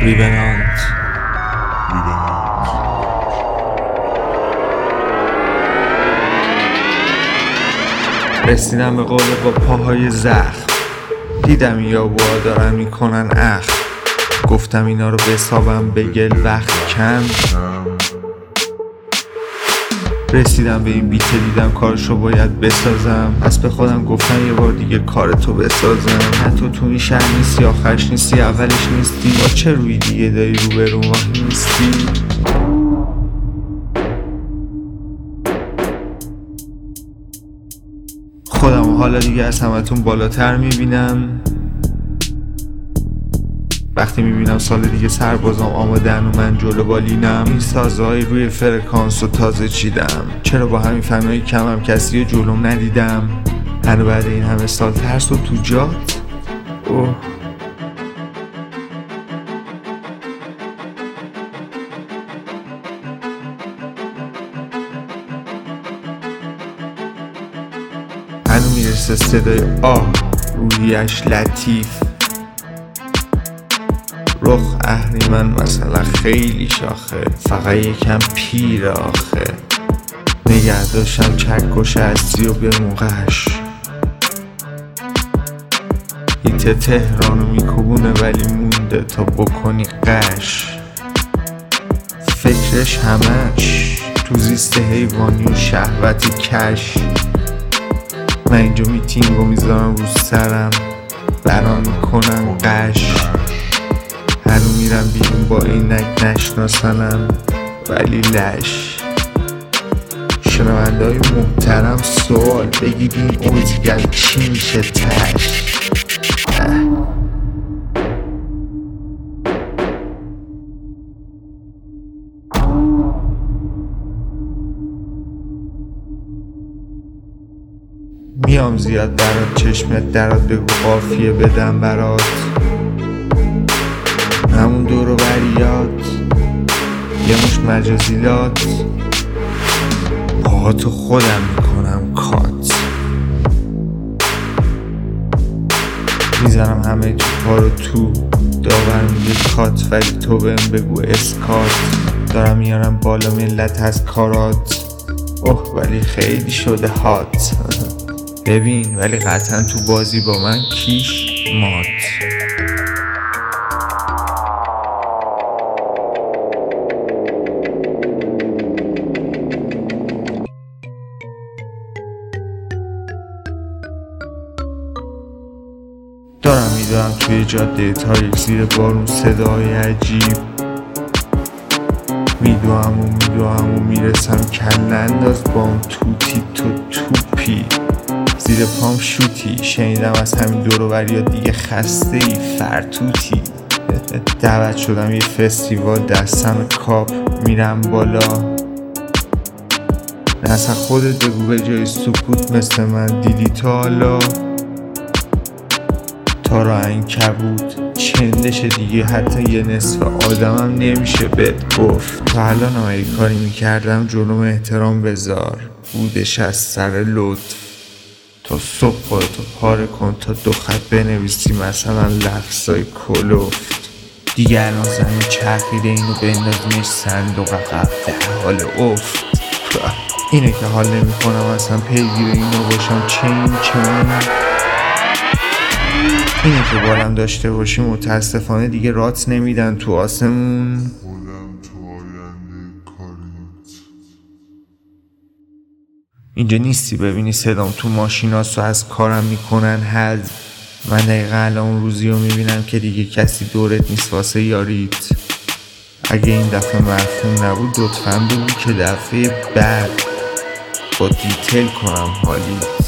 ریونانت. رسیدم به قله با پاهای زخم، دیدم یابوها دارن میکنن اخم. گفتم اینا رو بسابم به گل وقت کم. رسیدم به این بیت، دیدم کارشو باید بسازم. پس به خودم گفتم یه بار دیگه کارتو بسازم. نه تو این شهر نیستی، آخرش نیستی، اولش نیستی. با چه روی دیگه داری رو به رو نیستی؟ خودم حالا دیگه از همتون بالاتر میبینم. وقتی میبینم سال دیگه سربازام آمادن و من جلو بالینم. این سازهای روی فرکانس رو تازه چیدم. چرا با همین فنای کمم کسی رو جلوم ندیدم؟ هنو بعد این همه سال ترس و تو جات. اوه هنو میرسه صدای آه، رویش لطیف. رخ اهریمن مثلا خیلی شاخه، فقط یکم پیر آخه. نگه داشتم چکش هستی و به موقعش. هیت تهرانو میکوبونه ولی مونده تا بکنی قش. فکرش همش تو زیست حیوانی و شهوت کش. من اینجا میتینگو میذارم رو سرم، برام میکنم قش. هنو میرم بیرون با اینک نشناسنم ولی لش. شنونده های محترم سوال بگید این اوزگل چی میشه تش؟ میام زیاد برات، چشمت درات بگو قافیه بدم برات. همون دور و بریات، یه مش مجازیلات. پاهاتو خودم میکنم کات. میزنم همه تو پا رو تو، داور میگه کات ولی تو بهم بگو اسکات. دارم میارم بالا ملت از کارات. اوه ولی خیلی شده هات. ببین ولی قطعا تو بازی با من کیش مات. دارم میدارم توی جاده تاریک زیر بارون صدای عجیب. میدوام و میرسم کله انداز با اون توتی تو توپی. زیر پام شوتی، شنیدم از همین دوروبریا دیگه خسته ای فرتوتی. دعوت شدم یه فستیوال دستم کاپ، میرم بالا. نه اصلا خودت بگو به جای سکوت مثل من دیدی تا حالا. تارا عنکبوت چندشه دیگه، حتی یه نصف آدمم نمیشه بهت گفت. تا الان اگه کاری میکردم جلوم احترام بذار، بودش از سر لطف. تا صبح خودتو پاره کن تا 2 خط بنویسی مثلا لفظای کلوفت. دیگه الان زمین چرخیده، اینو بندازیمش صندوق عقب در حال افت. اینه که حال نمی کنم اصلا پیگیر اینو باشم. چون اینه که بالم داشته باشی متاسفانه دیگه رات نمیدن تو آسمون. اینجا نیستی ببینی صدام تو ماشیناست و از کارم میکنن حذف. من دقیقا الان اون روزی رو میبینم که دیگه کسی دورت نیست واسه یاریت. اگه این دفعه مفهوم نبود لطفاً بگو که دفعه بعد با دیتیل کنم حالیت.